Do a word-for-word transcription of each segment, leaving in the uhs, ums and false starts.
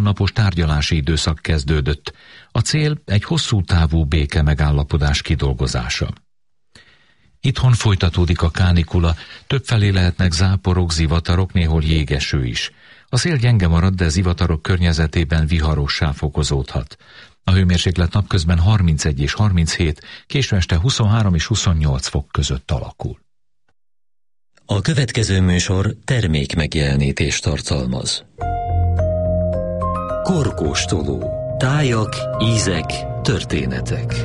napos tárgyalási időszak kezdődött. A cél egy hosszú távú béke megállapodás kidolgozása. Itthon folytatódik a kánikula, többfelé lehetnek záporok, zivatarok, néhol jégeső is. A szél gyenge marad, de zivatarok környezetében viharossá fokozódhat. A hőmérséklet napközben harmincegy és harminchét, késő este huszonhárom és huszonnyolc fok között alakul. A következő műsor termék megjelenítést tartalmaz. Korkóstoló. Tájak, ízek, történetek.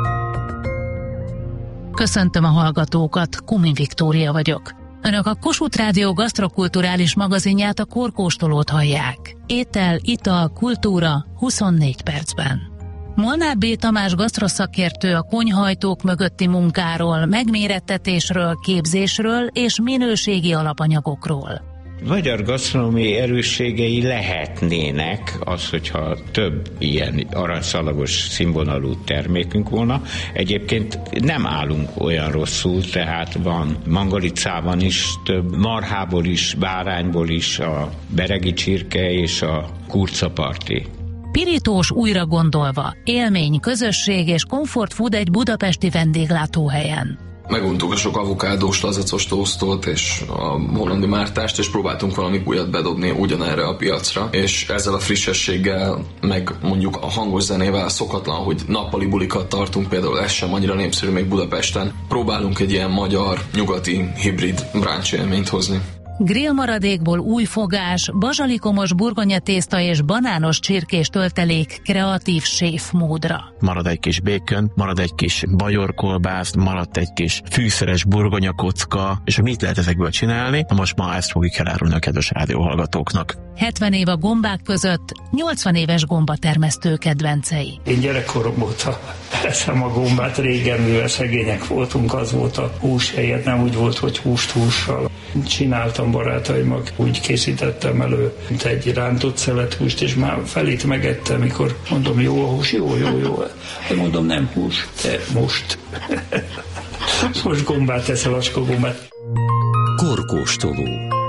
Köszöntöm a hallgatókat, Kumi Viktória vagyok. Önök a Kossuth Rádió gasztrokulturális magazinját, a Korkóstolót hallják. Étel, ital, kultúra huszonnégy percben. Molnár B. Tamás gasztroszakértő a konyhajtók mögötti munkáról, megmérettetésről, képzésről és minőségi alapanyagokról. Magyar gasztronómiai erősségei lehetnének az, hogyha több ilyen aranyszalagos színvonalú termékünk volna. Egyébként nem állunk olyan rosszul, tehát van mangalicában is több, marhából is, bárányból is, a beregi csirke és a kurcaparti. Pirítós újra gondolva, élmény, közösség és comfort food egy budapesti vendéglátóhelyen. Meguntuk a sok avokádós, lazacos tosztot és a hollandi mártást, és próbáltunk valami újat bedobni ugyanerre a piacra, és ezzel a frissességgel, meg mondjuk a hangos zenével szokatlan, hogy nappali bulikat tartunk, például ez sem annyira népszerű még Budapesten. Próbálunk egy ilyen magyar, nyugati, hibrid brunch élményt hozni. Grill maradékból új fogás, bazsalikomos burgonyatészta és banános csirkés töltelék kreatív séfmódra. Marad egy kis bacon, marad egy kis bajorkolbász, maradt egy kis fűszeres burgonyakocka, és mit lehet ezekből csinálni? Na most ma ezt fogjuk elárulni a kedves rádióhallgatóknak. hetven év a gombák között, nyolcvan éves gombatermesztő kedvencei. Én gyerekkorom óta eszem a gombát, régen, mivel szegények voltunk, az volt a hús helyett, nem úgy volt, hogy húst hússal. Csináltam barátaimmal, úgy készítettem elő, mint egy rántott szelethúst, és már felét megettem, mikor mondom, jó a hús, jó, jó, jó. De mondom, nem hús, de most. Most gombát eszel, acska gombát. Korkóstoló.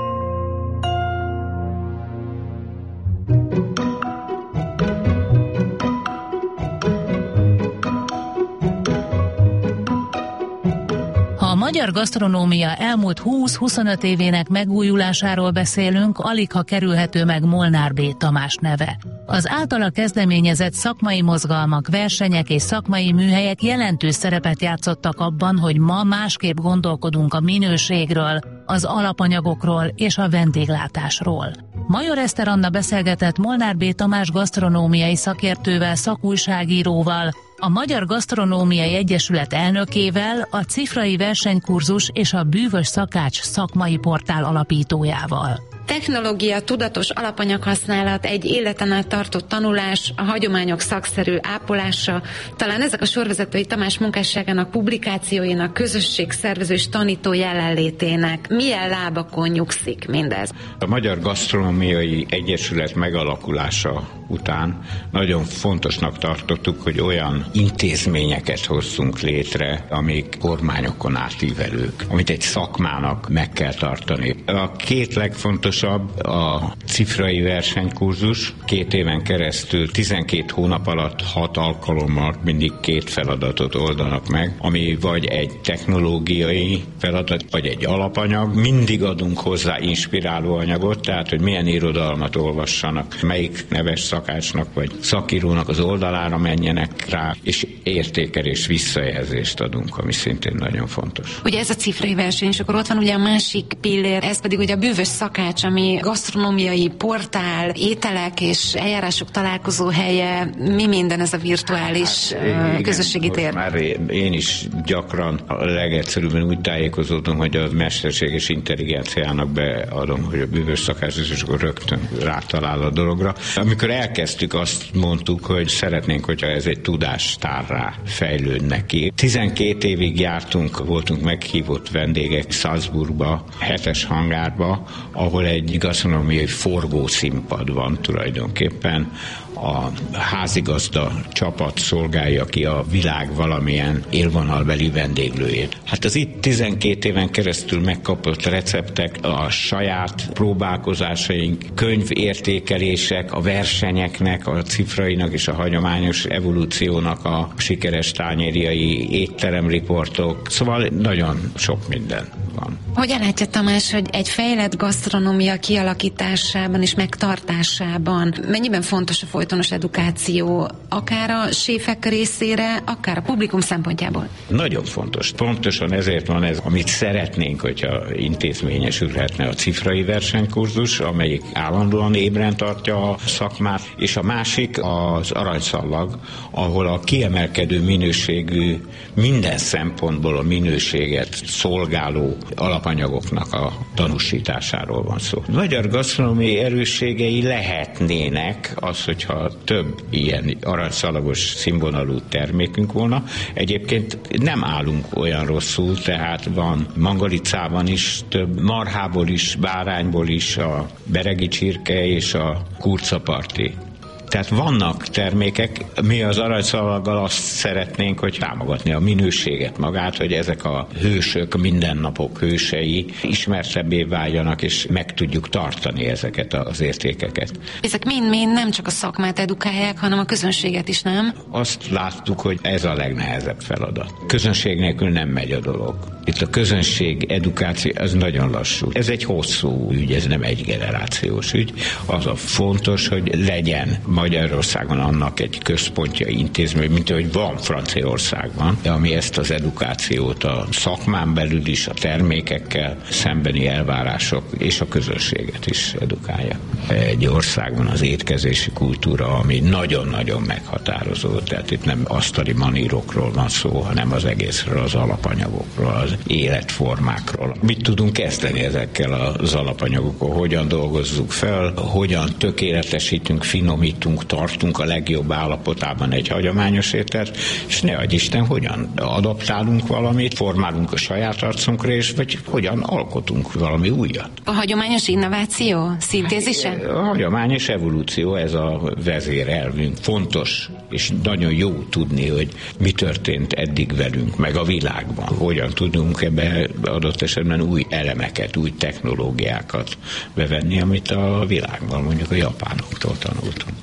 A magyar gasztronómia elmúlt húsz-huszonöt évének megújulásáról beszélünk, alig ha kerülhető meg Molnár B. Tamás neve. Az általa kezdeményezett szakmai mozgalmak, versenyek és szakmai műhelyek jelentős szerepet játszottak abban, hogy ma másképp gondolkodunk a minőségről, az alapanyagokról és a vendéglátásról. Major Eszter Anna beszélgetett Molnár B. Tamás gasztronómiai szakértővel, szakújságíróval, a Magyar Gasztronómiai Egyesület elnökével, a Cifrai Versenykurzus és a Bűvös Szakács szakmai portál alapítójával. Technológia, tudatos alapanyaghasználat, egy életen át tartott tanulás, a hagyományok szakszerű ápolása, talán ezek a sorvezetői Tamás munkásságának, publikációinak, közösségszervező és tanító jelenlétének milyen lábakon nyugszik mindez? A Magyar Gasztronómiai Egyesület megalakulása után nagyon fontosnak tartottuk, hogy olyan intézményeket hozzunk létre, amik kormányokon átívelők, amit egy szakmának meg kell tartani. A két legfontosabb a Cifrai Versenykurzus, két éven keresztül tizenkét hónap alatt hat alkalommal mindig két feladatot oldanak meg, ami vagy egy technológiai feladat, vagy egy alapanyag. Mindig adunk hozzá inspiráló anyagot, tehát hogy milyen irodalmat olvassanak, melyik neves szakácsnak vagy szakírónak az oldalára menjenek rá, és értékelés, visszajelzést adunk, ami szintén nagyon fontos. Ugye ez a Cifrai verseny, és akkor ott van ugye a másik pillér, ez pedig ugye a Bűvös Szakács, ami gasztronómiai portál, ételek és eljárások találkozó helye, mi minden ez a virtuális hát, közösségi igen, tér? Már én is gyakran a legegyszerűbben úgy tájékozódom, hogy a mesterséges intelligenciának beadom, hogy a Bűvös Szakács, és akkor rögtön rátalál a dologra. Amikor elkezdtük, azt mondtuk, hogy szeretnénk, hogyha ez egy tudástárrá fejlődne ki. tizenkét évig jártunk, voltunk meghívott vendégek Salzburgba, hetes hangárba, ahol egy gasztronómiai forgószínpad van tulajdonképpen. A házigazda csapat szolgálja ki a világ valamilyen élvonalbeli vendéglőjét. Hát az itt tizenkét éven keresztül megkapott receptek, a saját próbálkozásaink, könyvértékelések, a versenyeknek, a cifrainak és a hagyományos evolúciónak a sikeres tányérjai, étteremriportok, szóval nagyon sok minden van. Hogyan látja, Tamás, hogy egy fejlett gasztronómia kialakításában és megtartásában mennyiben fontos a folytonos edukáció, akár a séfek részére, akár a publikum szempontjából? Nagyon fontos. Pontosan ezért van ez, amit szeretnénk, hogyha intézményesülhetne a cifrai versenykurzus, amelyik állandóan ébren tartja a szakmát, és a másik az aranyszallag, ahol a kiemelkedő minőségű, minden szempontból a minőséget szolgáló alapanyagoknak a tanúsításáról van szó. A magyar gasztronómiai erősségei lehetnének az, hogyha több ilyen aranyszalagos színvonalú termékünk volna. Egyébként nem állunk olyan rosszul, tehát van mangalicában is, több marhából is, bárányból is, a beregi csirke és a kurcaparti. Tehát vannak termékek, mi az aranyszalaggal azt szeretnénk, hogy támogatni a minőséget magát, hogy ezek a hősök, mindennapok hősei ismertebbé váljanak, és meg tudjuk tartani ezeket az értékeket. Ezek mind-mind nem csak a szakmát edukálják, hanem a közönséget is, nem? Azt láttuk, hogy ez a legnehezebb feladat. Közönség nélkül nem megy a dolog. Itt a közönség edukáció, az nagyon lassú. Ez egy hosszú ügy, ez nem egy generációs ügy. Az a fontos, hogy legyen Magyarországon annak egy központja, intézmény, mint ahogy van Franciaországban, ami ezt az edukációt a szakmán belül is, a termékekkel szembeni elvárások és a közönséget is edukálja. Egy országban az étkezési kultúra, ami nagyon-nagyon meghatározó, tehát itt nem asztali manírokról van szó, hanem az egészről, az alapanyagokról, az életformákról. Mit tudunk kezdeni ezekkel az alapanyagokkal? Hogyan dolgozzuk fel, hogyan tökéletesítünk, finomítunk, tartunk a legjobb állapotában egy hagyományos ételt, és ne adj Isten, hogyan adaptálunk valamit, formálunk a saját arcunkra, és vagy hogyan alkotunk valami újat. A hagyományos innováció szintézise? A hagyományos evolúció, ez a vezérelvünk. Fontos, és nagyon jó tudni, hogy mi történt eddig velünk, meg a világban. Hogyan tudunk ebbe adott esetben új elemeket, új technológiákat bevenni, amit a világban, mondjuk a japánoktól tanultunk.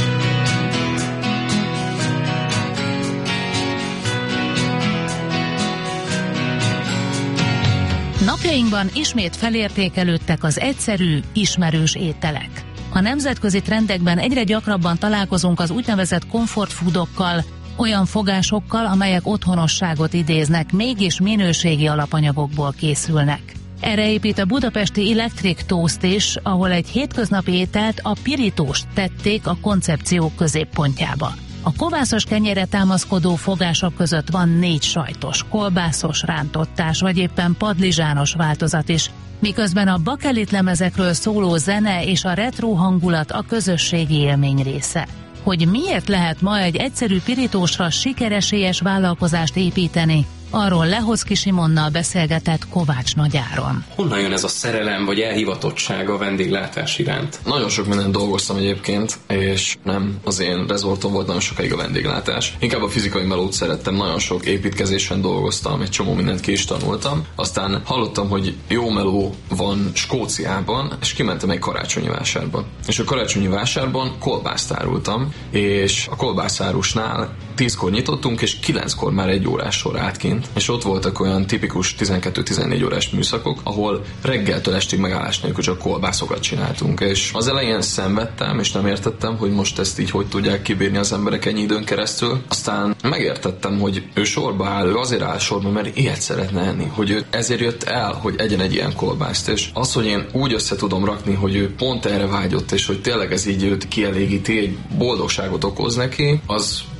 Napjainkban ismét felértékelődtek az egyszerű, ismerős ételek. A nemzetközi trendekben egyre gyakrabban találkozunk az úgynevezett comfort foodokkal, olyan fogásokkal, amelyek otthonosságot idéznek, mégis minőségi alapanyagokból készülnek. Erre épít a budapesti Electric Toast is, ahol egy hétköznapi ételt, a pirítóst tették a koncepciók középpontjába. A kovászos kenyérre támaszkodó fogások között van négy sajtos, kolbászos rántottás vagy éppen padlizsános változat is, miközben a bakelit lemezekről szóló zene és a retro hangulat a közösségi élmény része. Hogy miért lehet ma egy egyszerű pirítósra sikeresélyes vállalkozást építeni, arról Lehoczky Simonnal beszélgetett Kovács Nagy Áron. Honnan jön ez a szerelem vagy elhivatottság a vendéglátás iránt? Nagyon sok mindent dolgoztam egyébként, és nem az én rezortom volt nagyon sokáig a vendéglátás. Inkább a fizikai melót szerettem, nagyon sok építkezésen dolgoztam, egy csomó mindent ki is tanultam. Aztán hallottam, hogy jó meló van Skóciában, és kimentem egy karácsonyi vásárba. És a karácsonyi vásárban kolbászt árultam, és a kolbászárusnál tízkor nyitottunk, és kilenckor már egy órás sor állt kint. És ott voltak olyan tipikus tizenkettő-tizennégy órás műszakok, ahol reggeltől estig megállás nélkül csak kolbászokat csináltunk. És az elején szenvedtem, és nem értettem, hogy most ezt így hogy tudják kibírni az emberek ennyi időn keresztül. Aztán megértettem, hogy ő sorba áll, ő azért áll sorba, mert ilyet szeretne enni, hogy ő ezért jött el, hogy egyen egy ilyen kolbászt. És az, hogy én úgy össze tudom rakni, hogy ő pont erre vágyott, és hogy tényleg ez így őt kielégíti, egy boldogságot okoz neki, az elkezdett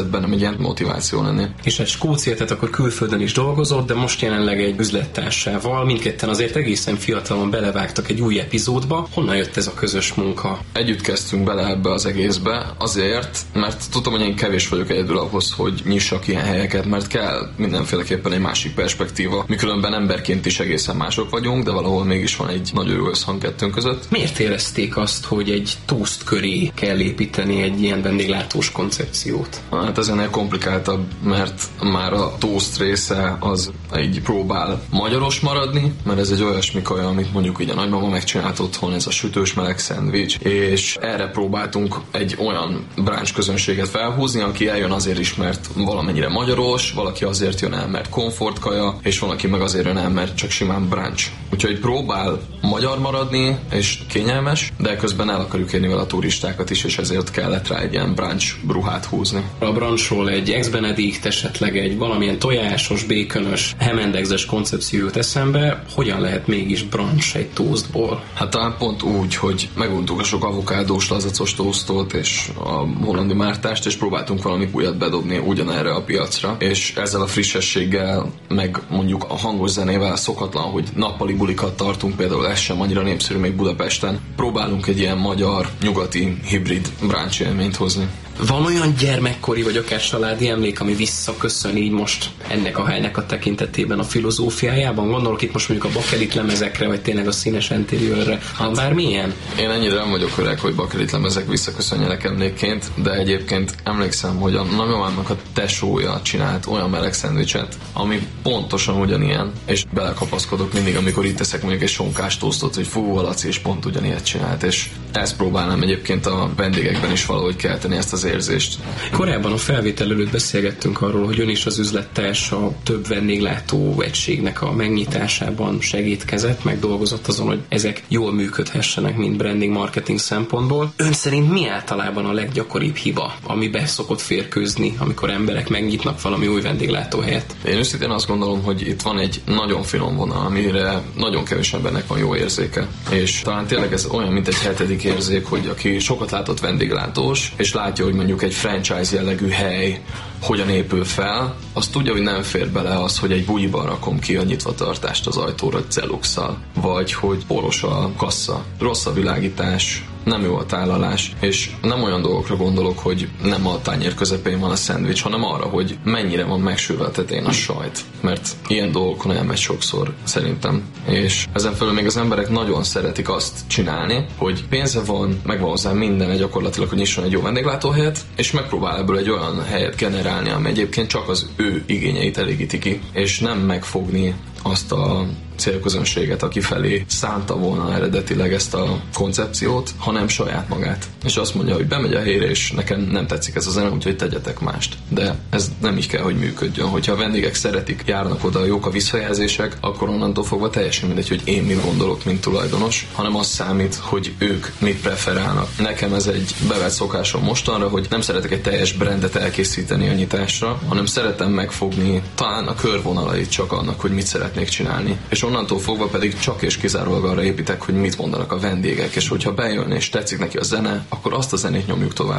elkezdett bennem egy ilyen motiváció lenni. És egy Skócia, tehát akkor külföldön is dolgozott, de most jelenleg egy üzlettársával, mindketten azért egészen fiatalon belevágtak egy új epizódba. Honnan jött ez a közös munka? Együtt kezdtünk bele ebbe az egészbe, azért, mert tudtam, hogy én kevés vagyok egyedül ahhoz, hogy nyissak ilyen helyeket, mert kell mindenféleképpen egy másik perspektíva. Mi különben emberként is egészen mások vagyunk, de valahol mégis van egy nagyon jó összhang kettőnk között. Miért érezték azt, hogy egy toast köré kell építeni egy ilyen vendéglátós koncepciót? Hát ez ennél komplikáltabb, mert már a toast része az egy próbál magyaros maradni, mert ez egy olyasmi kaja, amit mondjuk így a nagymama megcsinált otthon, ez a sütős meleg szendvics, és erre próbáltunk egy olyan brunch közönséget felhúzni, aki eljön azért is, mert valamennyire magyaros, valaki azért jön el, mert komfortkaja, és valaki meg azért jön el, mert csak simán brunch. Úgyhogy próbál magyar maradni, és kényelmes, de közben el akarjuk érni vele a turistákat is, és ezért kellett rá egy ilyen brunch ruhát húzni. A brunchról egy eggs benedict, esetleg egy valamilyen tojásos, békönös, hemendegzes koncepció jut eszembe. Hogyan lehet mégis brunch egy toastból? Hát talán pont úgy, hogy meguntuk a sok avokádós, lazacos toastot és a hollandi mártást, és próbáltunk valami újat bedobni ugyanerre a piacra, és ezzel a frissességgel, meg mondjuk a hangos zenével szokatlan, hogy nappali bulikat tartunk, például ez sem annyira népszerű még Budapesten. Próbálunk egy ilyen magyar, nyugati, hibrid brunch élményt hozni. Van olyan gyermekkori vagy akár családi emlék, ami visszaköszön így most ennek a helynek a tekintetében a filozófiájában? Gondolok itt most mondjuk a bakelit lemezekre, vagy tényleg a színes interiőrre, ha bármilyen? Én ennyire nem vagyok öreg, hogy bakelit lemezek visszaköszönjenek emlékként, de egyébként emlékszem, hogy a nagymamámnak a tesója csinált olyan meleg szendvicset, ami pontosan ugyanilyen, és belekapaszkodok mindig, amikor itt teszek mondjuk egy sonkás tosztot, hogy fú, a Laci is pont ugyanilyet csinált, és ezt próbálnám egyébként a vendégekben is valahogy kelteni, ezt az érzést. Korábban a felvétel előtt beszélgettünk arról, hogy ön is az üzlettársa több vendéglátó egységnek a megnyitásában segítkezett, meg dolgozott azon, hogy ezek jól működhessenek, mint branding, marketing szempontból. Ön szerint mi általában a leggyakoribb hiba, ami be szokott férkőzni, amikor emberek megnyitnak valami új vendéglátóhelyet? Én őszintén azt gondolom, hogy itt van egy nagyon finom vonal, amire nagyon kevés embernek van jó érzéke. És talán tényleg ez olyan, mint egy hetedik érzék, hogy aki sokat látott vendéglátós, és látja, hogy mondjuk egy franchise jellegű hely hogyan épül fel, azt tudja, hogy nem fér bele az, hogy egy buliban rakom ki a nyitvatartást az ajtóra celuxal, vagy hogy poros a kassa, rossz a világítás, nem jó a tálalás, és nem olyan dolgokra gondolok, hogy nem a tányér közepén van a szendvics, hanem arra, hogy mennyire van megsülve a tetején a sajt, mert ilyen dolgokon elmegy sokszor szerintem, és ezen felül még az emberek nagyon szeretik azt csinálni, hogy pénze van, megvan hozzá minden gyakorlatilag, hogy nyisson egy jó vendéglátóhelyet, és megpróbál ebből egy olyan helyet generálni, ami egyébként csak az ő igényeit elégíti ki, és nem megfogni azt a célközönséget, aki felé szánta volna eredetileg ezt a koncepciót, hanem saját magát. És azt mondja, hogy bemegy a helyre, és nekem nem tetszik ez a zene, úgyhogy tegyetek mást. De ez nem így kell, hogy működjön. Hogyha a vendégek szeretik, járnak oda, jók a visszajelzések, akkor onnantól fogva teljesen mindegy, hogy én mit gondolok, mint tulajdonos, hanem az számít, hogy ők mit preferálnak. Nekem ez egy bevett szokásom mostanra, hogy nem szeretek egy teljes brandet elkészíteni a nyitásra, hanem szeretem megfogni talán a körvonalait csak annak, hogy mit szeretnék csinálni. És onnantól fogva pedig csak és kizárólag arra építek, hogy mit mondanak a vendégek, és hogyha bejön és tetszik neki a zene, akkor azt a zenét nyomjuk tovább.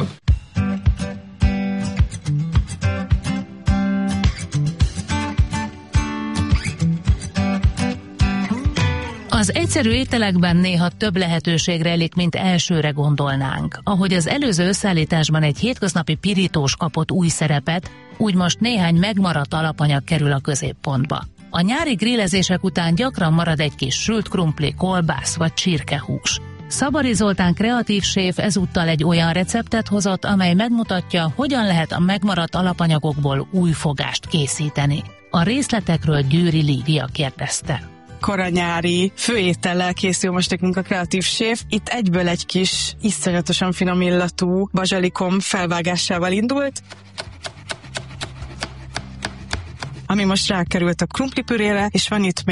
Az egyszerű ételekben néha több lehetőség rejlik, mint elsőre gondolnánk. Ahogy az előző összeállításban egy hétköznapi pirítós kapott új szerepet, úgy most néhány megmaradt alapanyag kerül a középpontba. A nyári grillezések után gyakran marad egy kis sült krumpli, kolbász vagy csirkehús. Szabari Zoltán kreatív séf ezúttal egy olyan receptet hozott, amely megmutatja, hogyan lehet a megmaradt alapanyagokból új fogást készíteni. A részletekről Győri Lívia kérdezte. Koranyári főétellel készül most nekünk a kreatív séf. Itt egyből egy kis, iszonyatosan finom illatú bazsalikom felvágásával indult, ami most rákerült a krumplipürére, és van itt még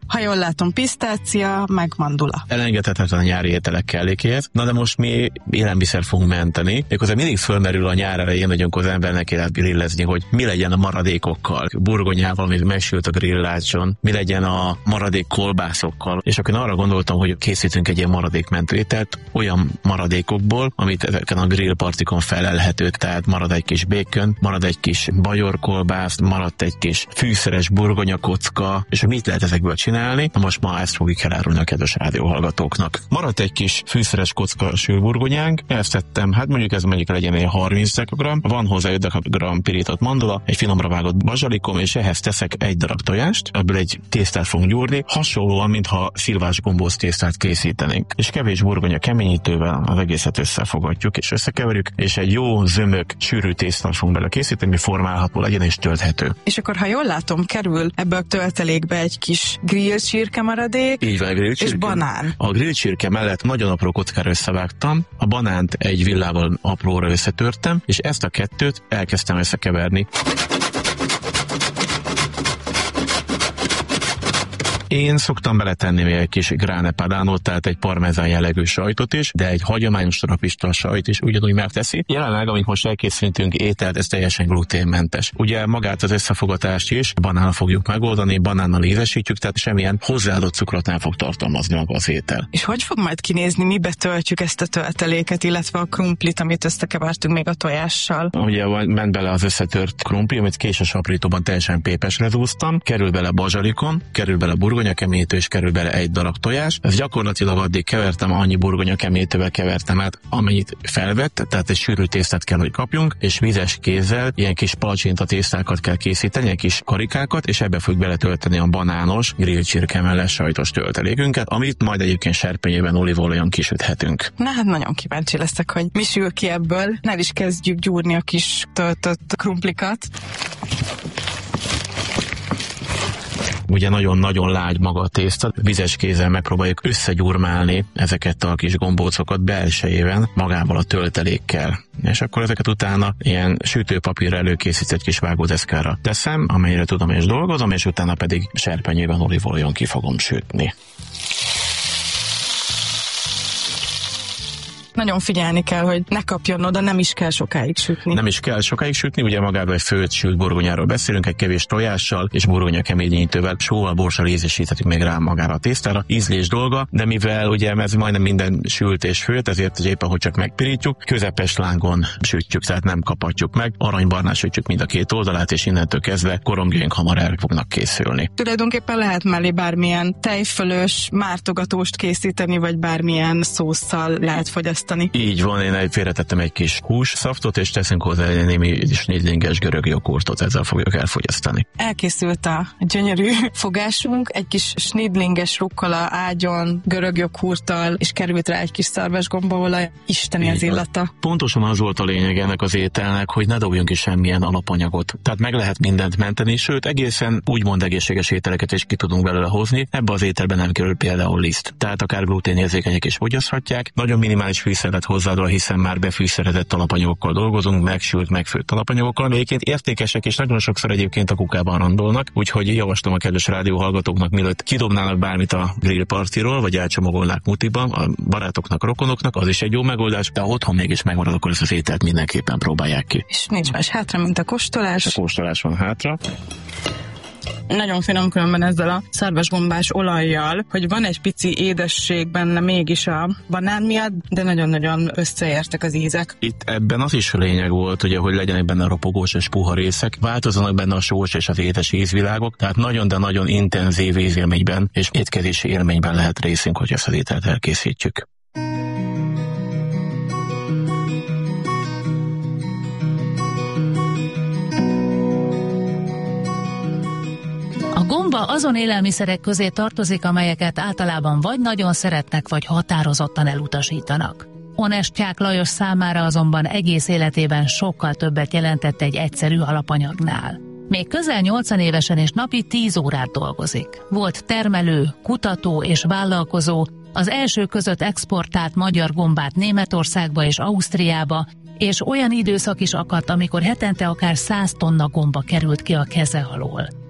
Ha jól látom, pisztácia, meg mandula. Elengedhetetlen a nyári ételek kellékéhez. Na de most mi élelmiszer fogunk menteni. Méghozzá mindig fölmerül a nyár elején, hogy az embernek élet grillezni, hogy mi legyen a maradékokkal, burgonyával, amit megsült a grillácson, mi legyen a maradék kolbászokkal. És akkor arra gondoltam, hogy készítünk egy ilyen maradékmentő ételt olyan maradékokból, amit ezeken a grillpartikon felelhetők, tehát marad egy kis bacon, marad egy kis bajorkolbász, maradt egy kis fűszeres burgonyakocka, és mit lehet ezekből csinálni? Na most ma ezt fogjuk elárulni a kedves rádióhallgatóknak. Maradt egy kis fűszeres kocka sülburgonyánk, ezt tettem, hát mondjuk ez mondjuk legyen egy harminc gramm, van hozzá öt gramm pirított mandula, egy finomra vágott bazsalikom, és ehhez teszek egy darab tojást, ebből egy tésztát fogunk gyúrni, hasonlóan, mintha szilvás gombóc tésztát készítenénk. És kevés burgonya keményítővel az egészet összefogatjuk és összekeverjük, és egy jó zömök, sűrű tésztát fogunk bele készíteni, hogy formálható legyen és tölthető. És akkor, ha jól látom, kerül ebbe a töltelékbe egy kis grill csirke maradék, így van, grill és banán. A grill csirke mellett nagyon apró kockára összevágtam, a banánt egy villával apróra összetörtem, és ezt a kettőt elkezdtem összekeverni. Én szoktam beletenni még egy kis grane padano, tehát egy parmezán jellegű sajtot is, de egy hagyományos trapista sajt is ugyanúgy megteszi. Jelenleg, amit most elkészítünk ételt, ez teljesen gluténmentes. Ugye magát az összefogatást is banánnal fogjuk megoldani, banánnal ízesítjük, tehát semmilyen hozzáadott cukrot nem fog tartalmazni maga az étel. És hogy fog majd kinézni, mibe töltjük ezt a tölteléket, illetve a krumplit, amit összekevertünk még a tojással? Ugye ment bele az összetört krumpli, amit késes aprítóban teljesen pépesre zúztam, kerül bele bazsalikon, kerül bele burgonyakeményítő, és kerül bele egy darab tojás. Ez gyakorlatilag addig kevertem, annyi burgonyakeményítővel kevertem át, amennyit felvett, tehát egy sűrű tésztát kell, hogy kapjunk, és vizes kézzel ilyen kis palacsinta tésztákat kell készíteni, ilyen kis karikákat, és ebbe fogjuk beletölteni a banános, grill csirkemelles sajtos töltelékünket, amit majd egyébként serpenyőben olívaolajon kisüthetünk. Na hát nagyon kíváncsi leszek, hogy mi sül ki ebből. Ne is kezdjük gyúrni a kis töltött krumplikat. Ugye nagyon-nagyon lágy maga a tészta, vizes kézzel megpróbáljuk összegyurmálni ezeket a kis gombócokat belsejében magával a töltelékkel. És akkor ezeket utána ilyen sütőpapírra előkészített kis vágódeszkára teszem, amelyre tudom és dolgozom, és utána pedig serpenyőben olívaolajón ki fogom sütni. Nagyon figyelni kell, hogy ne kapjon oda, nem is kell sokáig sütni. Nem is kell sokáig sütni, ugye magában egy főtt sült burgonyáról beszélünk, egy kevés tojással és burgonya keményítővel, sóval, borssal ízesíthetünk még rá magára a tésztára. Ízlés dolga, de mivel ugye ez majdnem minden sült és főtt, ezért éppen, hogy csak megpirítjuk, közepes lángon sütjük, tehát nem kapatjuk meg, aranybarnán sütjük mind a két oldalát, és innentől kezdve korongjaink hamar el fognak készülni. Tulajdonképpen lehet mellé bármilyen tejfölös mártogatóst készíteni, vagy bármilyen szósszal lehet fogyasztani. Így van, én félretettem egy kis hússzaftot, és teszünk hozzá egy némi snidlinges görög joghurtot, ezzel fogjuk elfogyasztani. Elkészült a gyönyörű fogásunk, egy kis snidlinges rukkala ágyon, görög joghurttal, és került rá egy kis szarvas gombaolaj. Isteni az illata. Pontosan az volt a lényeg ennek az ételnek, hogy ne dobjunk ki semmilyen alapanyagot. Tehát meg lehet mindent menteni, sőt egészen úgymond egészséges ételeket is ki tudunk belőle hozni. Ebbe az ételben nem kerül például liszt. Tehát akár gluténérzékenyek is fogyaszthatják. Nagyon minimális fűszeret hozzáadva, hiszen már befűszerezett alapanyagokkal dolgozunk, megsült, megfőtt alapanyagokkal, ami egyébként értékesek, és nagyon sokszor egyébként a kukában randolnak, úgyhogy javaslom a kedves rádióhallgatóknak, mielőtt kidobnának bármit a grillpartiról, vagy elcsomagolnák mutiba, a barátoknak, rokonoknak, az is egy jó megoldás, de ha otthon mégis megmarad, akkor ezt az ételt mindenképpen próbálják ki. És nincs más hátra, mint a kóstolás. A kóstolás van hátra. Nagyon finom különben ezzel a szarvasgombás olajjal, hogy van egy pici édesség benne mégis a banán miatt, de nagyon-nagyon összeértek az ízek. Itt ebben az is a lényeg volt, ugye, hogy legyenek benne ropogós és puha részek, változzanak benne a sós és az édes ízvilágok, tehát nagyon, de nagyon intenzív ízélményben és étkezési élményben lehet részünk, hogy ezt az ételt elkészítjük. A gomba azon élelmiszerek közé tartozik, amelyeket általában vagy nagyon szeretnek, vagy határozottan elutasítanak. Onestyák Lajos számára azonban egész életében sokkal többet jelentett egy egyszerű alapanyagnál. Még közel nyolcvan évesen és napi tíz órát dolgozik. Volt termelő, kutató és vállalkozó, az első között exportált magyar gombát Németországba és Ausztriába, és olyan időszak is akadt, amikor hetente akár száz tonna gomba került ki a keze alól.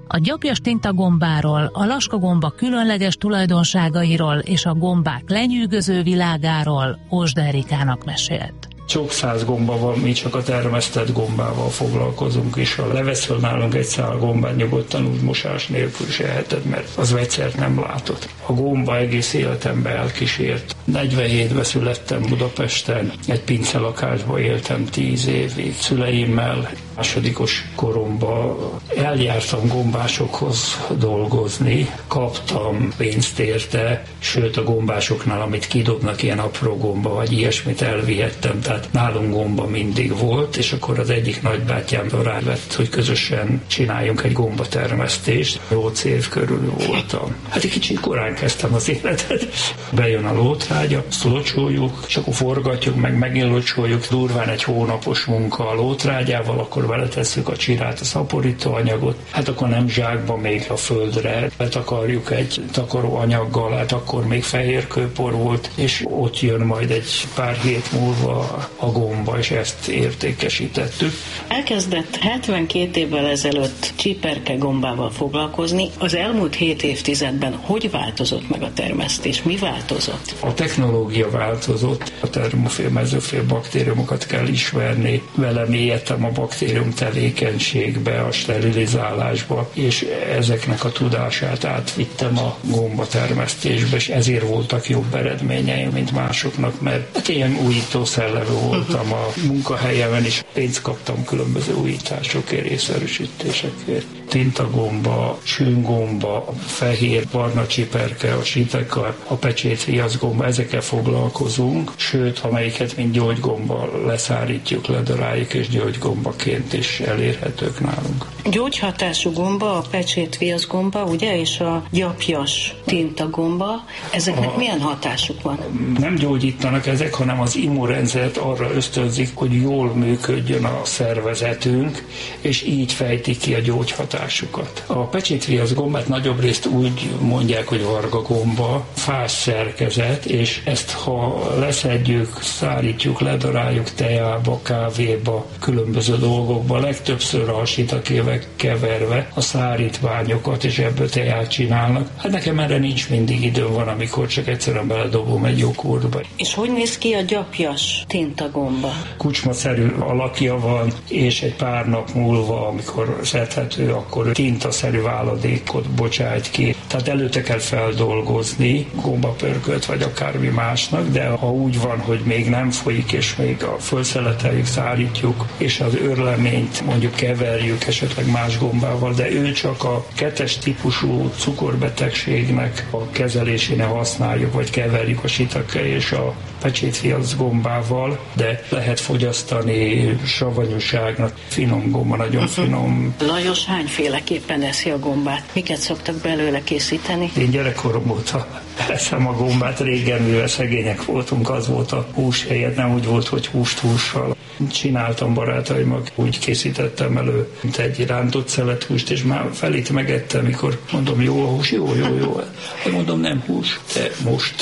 A gyapjas tintagombáról, a laskagomba különleges tulajdonságairól és a gombák lenyűgöző világáról Ósda Erikának mesélt. Sok száz gomba van, mi csak a termesztett gombával foglalkozunk, és ha leveszel nálunk egy szál gombát, nyugodtan úgy mosás nélkül se eheted, mert az vegyszert nem látott. A gomba egész életemben elkísért. negyvenhétben születtem Budapesten, egy pincelakásban éltem tíz évig szüleimmel. Másodikos koromban eljártam gombásokhoz dolgozni, kaptam pénzt érte, sőt a gombásoknál, amit kidobnak, ilyen apró gomba, vagy ilyesmit elvihettem, tehát nálunk gomba mindig volt, és akkor az egyik nagybátyám rávett, hogy közösen csináljunk egy gombatermesztést. nyolc év körül voltam. Hát egy kicsit korán kezdtem az életet. Bejön a lótrágya, azt locsoljuk, és akkor forgatjuk, meg megint locsoljuk, durván egy hónapos munka a lótrágyával, akkor beletesszük a csirát, a szaporító anyagot, hát akkor nem zsákba, még a földre betakarjuk egy takaró anyaggal, hát akkor még fehér kőpor volt, és ott jön majd egy pár hét múlva a gomba, és ezt értékesítettük. Elkezdett hetvenkét évvel ezelőtt csiperke gombával foglalkozni. Az elmúlt hét évtizedben hogy változott meg a termesztés? Mi változott? A technológia változott, a termofél, mezőfél baktériumokat kell ismerni, vele mélyedtem a baktérium tevékenységbe, a sterilizálásba, és ezeknek a tudását átvittem a gombatermesztésbe, és ezért voltak jobb eredményeim, mint másoknak, mert hát ilyen újító szellemű voltam a munkahelyemen, és pénzt kaptam különböző újításokért, észszerűsítésekért. Tintagomba, sűngomba, fehér, barna csiperke, a siteka, a pecsétviaszgomba, ezekkel foglalkozunk, sőt, amelyiket mint gyógygomba leszárítjuk, ledaráljuk, és gyógygombaként is elérhetők nálunk. Gyógyhatású gomba, a pecsétviaszgomba, ugye, és a gyapjas tintagomba, ezeknek a, milyen hatásuk van? Nem gyógyítanak ezek, hanem az immunrendszert arra ösztönzik, hogy jól működjön a szervezetünk, és így fejtik ki a gyógyhatásukat. A pecsétviaszgombát nagyobb részt úgy mondják, hogy vargagomba, fás szerkezet, és ezt ha leszedjük, szárítjuk, ledaráljuk teába, kávéba, különböző dolgokba, legtöbbször a sitakével keverve a szárítványokat, és ebből teát csinálnak. Hát nekem erre nincs mindig időm, van, amikor csak egyszerűen beledobom egy joghurtba. És hogy néz ki a gyapjas tintagomba? Kucsmaszerű alakja van, és egy pár nap múlva, amikor szedhető, akkor tintaszerű váladékot bocsájt ki. Tehát előtte kell feldolgozni, gombapörkölt vagy akármi másnak, de ha úgy van, hogy még nem folyik, és még a fölszeleteljük, szárítjuk, és az őrleményt mondjuk keverjük esetleg más gombával, de ő csak a kettes típusú cukorbetegségnek a kezelésénél használjuk, vagy keverjük a sitake és a pecsétviasz gombával, de lehet fogyasztani savanyúságnak. Finom gomba, nagyon finom. Lajos hányféleképpen eszi a gombát? Miket szoktak belőle készíteni? Én gyerekkorom óta eszem a gombát, régen, mivel szegények voltunk, az volt a hús helyett, nem úgy volt, hogy húst hússal. Csináltam barátaimmal, úgy készítettem elő, mint egy rántott szelethúst, és már felét megettem, mikor mondom, jó a hús, jó, jó, jó. De mondom, nem hús, de most.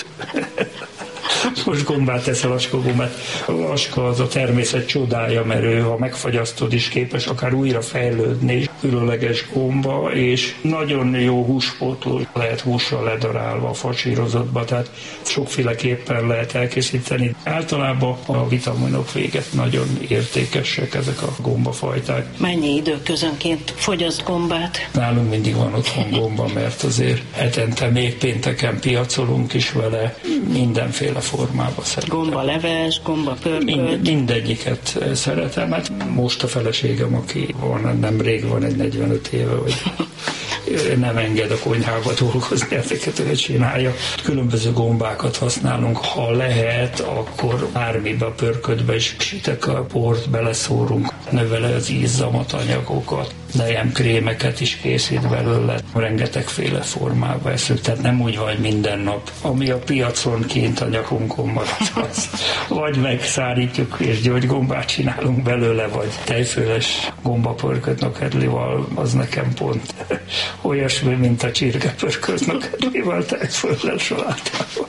Most gombát eszel, laskagombát. A laska az a természet csodája, mert ő, ha megfagyasztod is, képes akár újra fejlődni, különleges gomba, és nagyon jó húspótló, lehet hússal ledarálva, fasírozottba, tehát sokféleképpen lehet elkészíteni. Általában a vitaminok véget nagyon értékesek ezek a gombafajták. Mennyi időközönként fogyaszt gombát? Nálunk mindig van otthon gomba, mert azért hetente még pénteken piacolunk is vele, mindenféle formába szeretem. Gomba leves, gomba pörkölt. Mind, mindegyiket szeretem. Hát most a feleségem, aki van, nemrég van egy negyvenöt éve, vagy nem enged a konyhába dolgozni, ezeket ő csinálja. Különböző gombákat használunk, ha lehet, akkor bármibe, a pörködbe is sitek a port beleszórunk, növele az ízzamat, anyagokat, de ilyen krémeket is készít belőle, rengetegféle formába eszünk, tehát nem úgy vagy minden nap. Ami a piacon kint a nyakunkon marad, az vagy megszárítjuk és gyógygombát csinálunk belőle, vagy tejföles gombapörkölt nokedlival, az nekem pont olyasmi, mint a csirkepörkölt nokedlival, tejföllel salátával.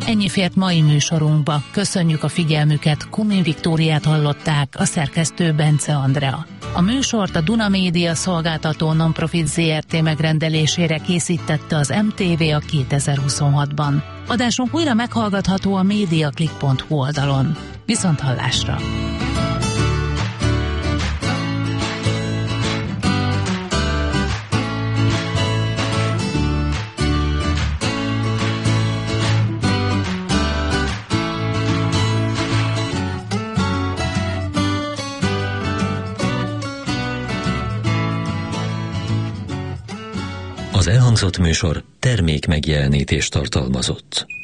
Ennyi fért mai műsorunkba. Köszönjük a figyelmüket, Kumin Viktóriát hallották, a szerkesztő Bence Andrea. A műsort a Duna Média szolgáltató Nonprofit zé er té megrendelésére készítette az em té vé a kétezer-huszonhatban. Adásunk újra meghallgatható a mediaclick pont hu oldalon. Viszont hallásra! Az elhangzott műsor termék megjelenítést tartalmazott.